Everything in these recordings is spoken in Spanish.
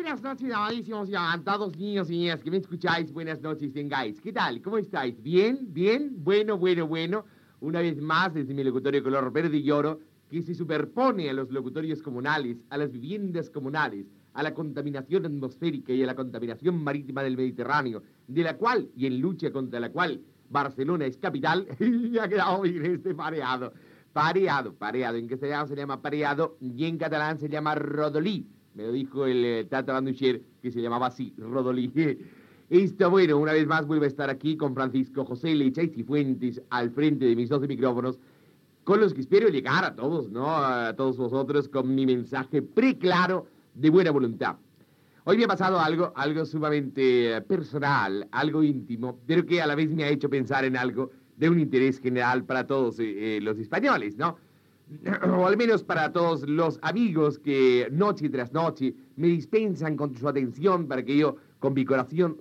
Buenas noches, amadísimos y amantados niños y niñas que me escucháis. Buenas noches, tengáis. ¿Qué tal? ¿Cómo estáis? ¿Bien? ¿Bien? Bueno. Una vez más desde mi locutorio color verde y oro, que se superpone a los locutorios comunales, a las viviendas comunales, a la contaminación atmosférica y a la contaminación marítima del Mediterráneo, de la cual, y en lucha contra la cual, Barcelona es capital. Y ha quedado bien este pareado. Pareado. En castellano se llama pareado y en catalán se llama rodolí. Me lo dijo el Tata Banducher, que se llamaba así, Rodolí. Esto, bueno, una vez más vuelve a estar aquí con Francisco José Lecha y Cifuentes al frente de mis 12 micrófonos, con los que espero llegar a todos, ¿no? A todos vosotros con mi mensaje preclaro de buena voluntad. Hoy me ha pasado algo sumamente personal, algo íntimo, pero que a la vez me ha hecho pensar en algo de un interés general para todos los españoles, ¿no? O al menos para todos los amigos que noche tras noche me dispensan con su atención para que yo, con mi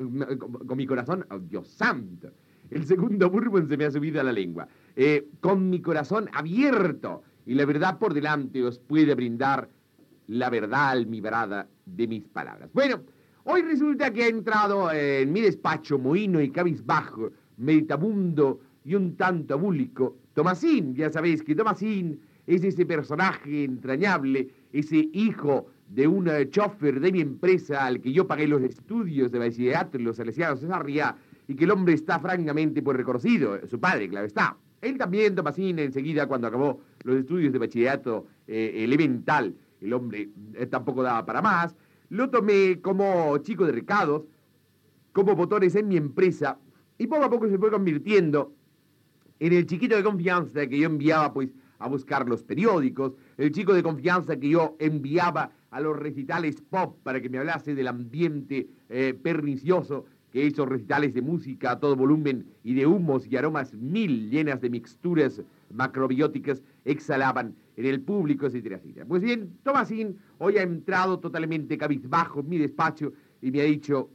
corazón, oh, Dios santo, el segundo bourbon se me ha subido a la lengua, con mi corazón abierto y la verdad por delante os puede brindar la verdad almibarada de mis palabras. Bueno, hoy resulta que ha entrado en mi despacho mohino y cabizbajo, meditabundo y un tanto abúlico, Tomasín. Ya sabéis que Tomasín es ese personaje entrañable, ese hijo de un chofer de mi empresa al que yo pagué los estudios de bachillerato en los Salesianos de Sarriá, y que el hombre está francamente pues reconocido, su padre, claro está. Él también, Tomasín, enseguida cuando acabó los estudios de bachillerato elemental, el hombre tampoco daba para más, lo tomé como chico de recados, como botones en mi empresa, y poco a poco se fue convirtiendo en el chiquito de confianza que yo enviaba pues a buscar los periódicos, el chico de confianza que yo enviaba a los recitales pop para que me hablase del ambiente pernicioso que esos recitales de música a todo volumen y de humos y aromas mil llenas de mixturas macrobióticas exhalaban en el público, etcétera, etcétera. Pues bien, Tomasín hoy ha entrado totalmente cabizbajo en mi despacho y me ha dicho: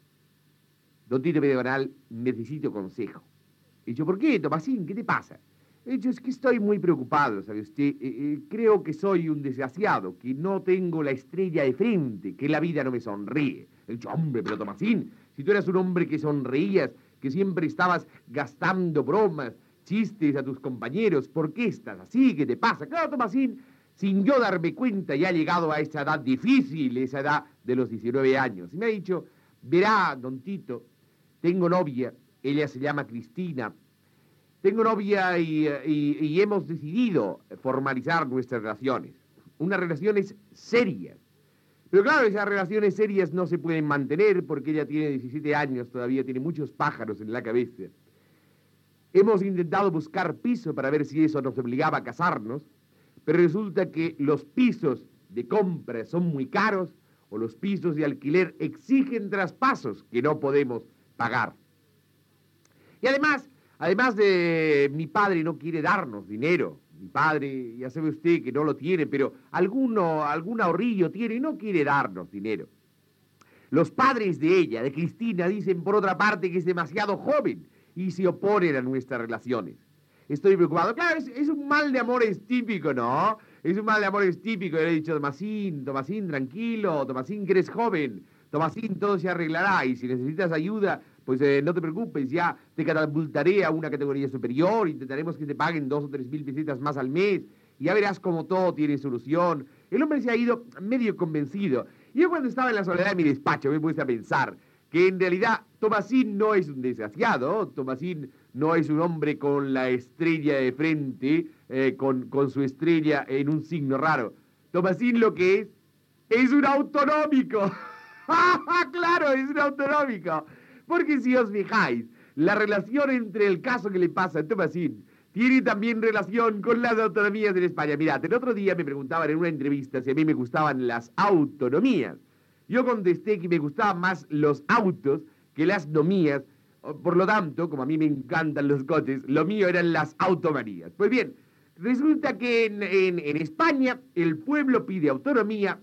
don Tito Pedernal, necesito consejo. He dicho: ¿por qué, Tomasín? ¿Qué te pasa? He dicho: es que estoy muy preocupado, ¿sabe usted? Creo que soy un desgraciado, que no tengo la estrella de frente, que la vida no me sonríe. He dicho: hombre, pero Tomasín, si tú eras un hombre que sonreías, que siempre estabas gastando bromas, chistes a tus compañeros, ¿por qué estás así? ¿Qué te pasa? Claro, Tomasín, sin yo darme cuenta, ya ha llegado a esa edad difícil, esa edad de los 19 años. Y me ha dicho: verá, don Tito, tengo novia, ella se llama Cristina. Tengo novia y hemos decidido formalizar nuestras relaciones. Unas relaciones serias. Pero claro, esas relaciones serias no se pueden mantener porque ella tiene 17 años, todavía tiene muchos pájaros en la cabeza. Hemos intentado buscar piso para ver si eso nos obligaba a casarnos, pero resulta que los pisos de compra son muy caros o los pisos de alquiler exigen traspasos que no podemos pagar. Y además de mi padre no quiere darnos dinero. Mi padre, ya sabe usted que no lo tiene, pero algún ahorrillo tiene y no quiere darnos dinero. Los padres de ella, de Cristina, dicen por otra parte que es demasiado joven y se oponen a nuestras relaciones. Estoy preocupado. Claro, es un mal de amores típico, ¿no? Es un mal de amores típico. Le he dicho: Tomasín, tranquilo, Tomasín, que eres joven. Tomasín, todo se arreglará y si necesitas ayuda, pues no te preocupes, ya te catapultaré a una categoría superior, intentaremos que te paguen 2 o 3 mil pesetas más al mes, y ya verás cómo todo tiene solución. El hombre se ha ido medio convencido. Y yo cuando estaba en la soledad de mi despacho me puse a pensar que en realidad Tomasín no es un desgraciado, Tomasín no es un hombre con la estrella de frente, con su estrella en un signo raro. Tomasín lo que es un autonómico. Claro, es un autonómico. Porque si os fijáis, la relación entre el caso que le pasa a Tomasín tiene también relación con las autonomías en España. Mirad, el otro día me preguntaban en una entrevista si a mí me gustaban las autonomías. Yo contesté que me gustaban más los autos que las nomías. Por lo tanto, como a mí me encantan los coches, lo mío eran las automanías. Pues bien, resulta que en España el pueblo pide autonomía,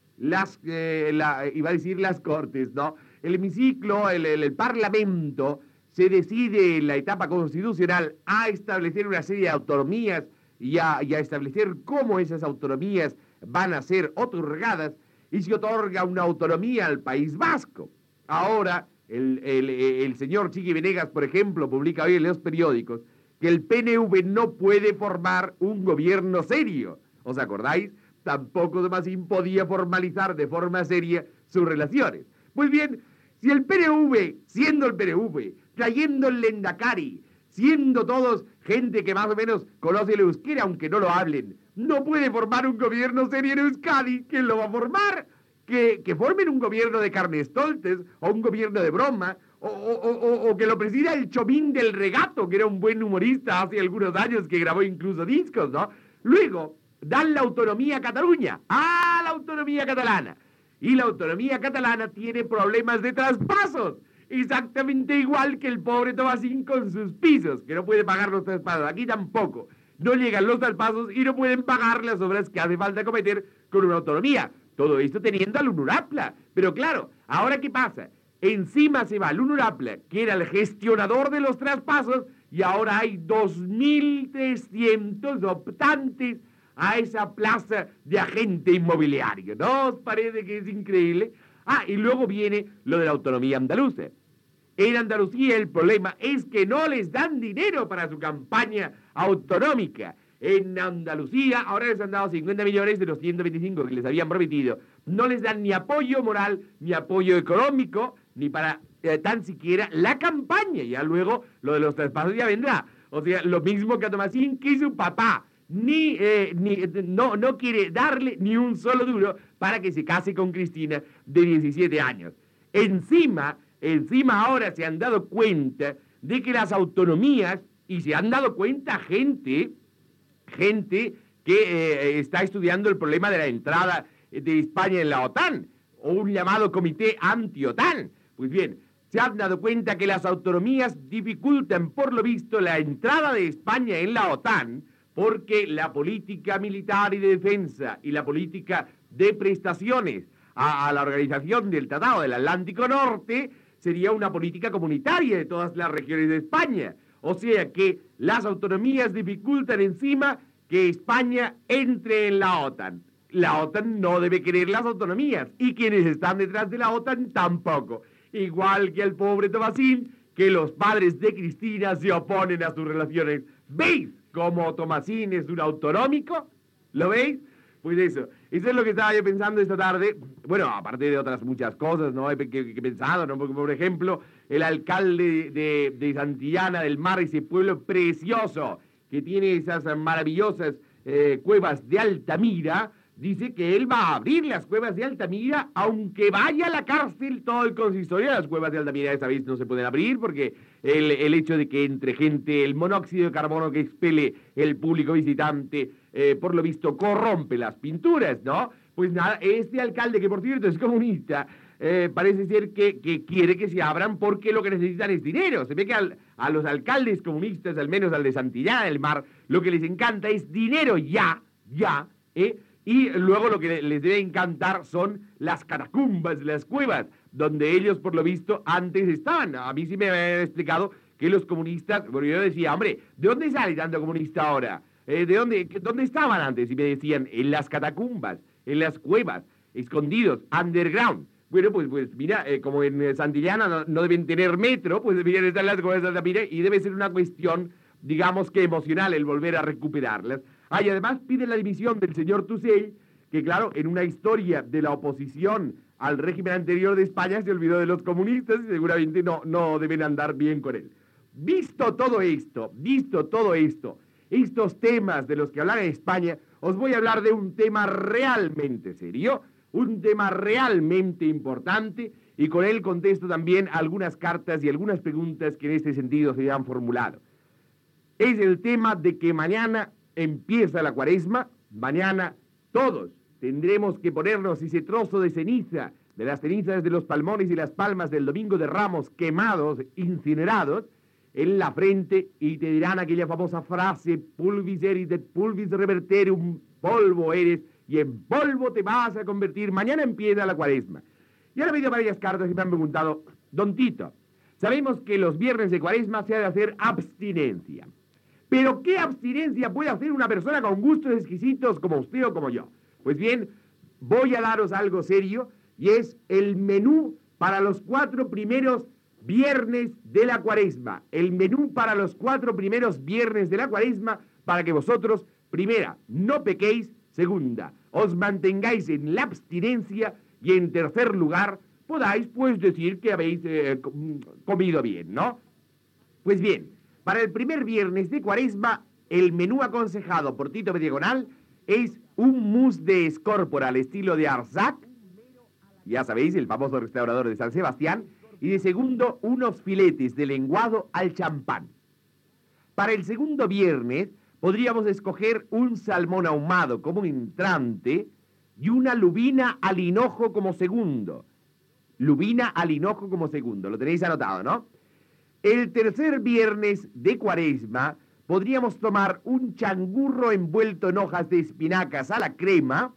iba a decir las cortes, ¿no? El hemiciclo, el parlamento, se decide en la etapa constitucional a establecer una serie de autonomías y a establecer cómo esas autonomías van a ser otorgadas. y se otorga una autonomía al País Vasco. Ahora, el señor Chiqui Venegas, por ejemplo, publica hoy en los periódicos que el PNV no puede formar un gobierno serio. ¿Os acordáis? Tampoco Tomasín podía formalizar de forma seria sus relaciones. Pues bien, si el PNV, siendo el PNV, trayendo el Lendakari, siendo todos gente que más o menos conoce el euskera, aunque no lo hablen, no puede formar un gobierno serio en Euskadi, ¿quién lo va a formar? Que formen un gobierno de carnestoltes, o un gobierno de broma, o que lo presida el Chomín del Regato, que era un buen humorista hace algunos años, que grabó incluso discos, ¿no? Luego, dan la autonomía a Cataluña, la autonomía catalana. Y la autonomía catalana tiene problemas de traspasos, exactamente igual que el pobre Tomasín con sus pisos, que no puede pagar los traspasos. Aquí tampoco. No llegan los traspasos y no pueden pagar las obras que hace falta cometer con una autonomía. Todo esto teniendo al UNURAPLA. Pero claro, ¿ahora qué pasa? Encima se va el UNURAPLA, que era el gestionador de los traspasos, y ahora hay 2.300 optantes a esa plaza de agente inmobiliario. ¿No os parece que es increíble? Y luego viene lo de la autonomía andaluza. En Andalucía el problema es que no les dan dinero para su campaña autonómica. En Andalucía ahora les han dado 50 millones de los 125 que les habían prometido. No les dan ni apoyo moral, ni apoyo económico, ni para tan siquiera la campaña. Ya luego lo de los traspasos ya vendrá. O sea, lo mismo que a Tomasín, que su papá no quiere darle ni un solo duro para que se case con Cristina de 17 años. Encima ahora se han dado cuenta de que las autonomías, y se han dado cuenta gente que está estudiando el problema de la entrada de España en la OTAN, o un llamado comité anti-OTAN. Pues bien, se han dado cuenta que las autonomías dificultan, por lo visto, la entrada de España en la OTAN, porque la política militar y de defensa y la política de prestaciones a la organización del Tratado del Atlántico Norte sería una política comunitaria de todas las regiones de España. O sea que las autonomías dificultan encima que España entre en la OTAN. La OTAN no debe querer las autonomías, y quienes están detrás de la OTAN tampoco. Igual que el pobre Tomasín, que los padres de Cristina se oponen a sus relaciones. ¿Veis cómo Tomasín es un autonómico? ¿Lo veis? Pues eso es lo que estaba yo pensando esta tarde. Bueno, aparte de otras muchas cosas, ¿no? Que he pensado, ¿no? Porque, por ejemplo, el alcalde de Santillana del Mar, ese pueblo precioso que tiene esas maravillosas cuevas de Altamira, dice que él va a abrir las cuevas de Altamira, aunque vaya a la cárcel todo el consistorio. Las cuevas de Altamira esta vez no se pueden abrir porque el hecho de que entre gente el monóxido de carbono que expele el público visitante, por lo visto, corrompe las pinturas, ¿no? Pues nada, este alcalde, que por cierto es comunista, parece ser que quiere que se abran porque lo que necesitan es dinero. Se ve que a los alcaldes comunistas, al menos al de Santillana del Mar, lo que les encanta es dinero ya, y luego lo que les debe encantar son las catacumbas, las cuevas, donde ellos, por lo visto, antes estaban. A mí sí me habían explicado que los comunistas, bueno, yo decía, hombre, ¿de dónde sale tanto comunista ahora? ¿Dónde estaban antes? Y me decían, en las catacumbas, en las cuevas, escondidos, underground. Bueno, pues mira, como en Santillana no deben tener metro, pues deberían estar en las cuevas de Altamira, y debe ser una cuestión, digamos que emocional, el volver a recuperarlas. Y además piden la dimisión del señor Tusell, que claro, en una historia de la oposición al régimen anterior de España se olvidó de los comunistas y seguramente no deben andar bien con él. Visto todo esto, estos temas de los que hablaba en España, os voy a hablar de un tema realmente serio, un tema realmente importante, y con él contesto también algunas cartas y algunas preguntas que en este sentido se han formulado. Es el tema de que mañana empieza la Cuaresma. Mañana todos tendremos que ponernos ese trozo de ceniza, de las cenizas de los palmones y las palmas del Domingo de Ramos quemados, incinerados, en la frente, y te dirán aquella famosa frase, pulvis eris et pulvis reverterum, polvo eres y en polvo te vas a convertir. Mañana empieza la Cuaresma. Y ahora me dio varias cartas y me han preguntado, don Tito, sabemos que los viernes de Cuaresma se ha de hacer abstinencia. ¿Pero qué abstinencia puede hacer una persona con gustos exquisitos como usted o como yo? Pues bien, voy a daros algo serio y es el menú para los 4 primeros viernes de la Cuaresma. El menú para los 4 primeros viernes de la Cuaresma para que vosotros, primera, no pequéis, segunda, os mantengáis en la abstinencia y en tercer lugar, podáis pues decir que habéis comido bien, ¿no? Pues bien, para el primer viernes de Cuaresma, el menú aconsejado por Tito Diagonal es un mousse de escórpora al estilo de Arzac, ya sabéis, el famoso restaurador de San Sebastián, y de segundo, unos filetes de lenguado al champán. Para el segundo viernes, podríamos escoger un salmón ahumado como entrante y una lubina al hinojo como segundo. Lubina al hinojo como segundo, lo tenéis anotado, ¿no? El tercer viernes de Cuaresma podríamos tomar un changurro envuelto en hojas de espinacas a la crema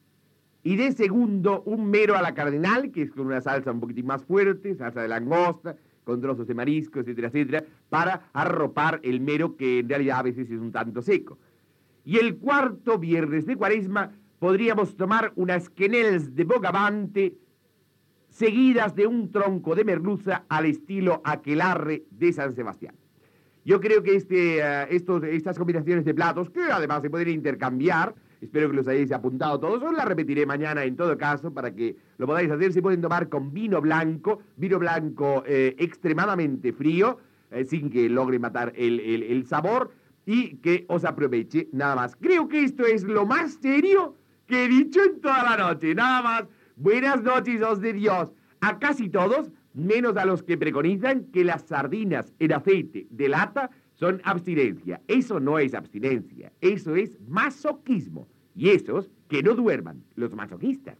y de segundo un mero a la cardenal, que es con una salsa un poquitín más fuerte, salsa de langosta, con trozos de marisco, etcétera, etcétera, para arropar el mero que en realidad a veces es un tanto seco. Y el cuarto viernes de Cuaresma podríamos tomar unas quenelles de bogavante seguidas de un tronco de merluza al estilo aquelarre de San Sebastián. Yo creo que estas combinaciones de platos, que además se pueden intercambiar, espero que los hayáis apuntado todos, os las repetiré mañana en todo caso para que lo podáis hacer, se pueden tomar con vino blanco extremadamente frío, sin que logre matar el sabor y que os aproveche nada más. Creo que esto es lo más serio que he dicho en toda la noche, nada más. Buenas noches, os de Dios, a casi todos, menos a los que preconizan que las sardinas en aceite de lata son abstinencia. Eso no es abstinencia, eso es masoquismo. Y esos que no duerman, los masoquistas.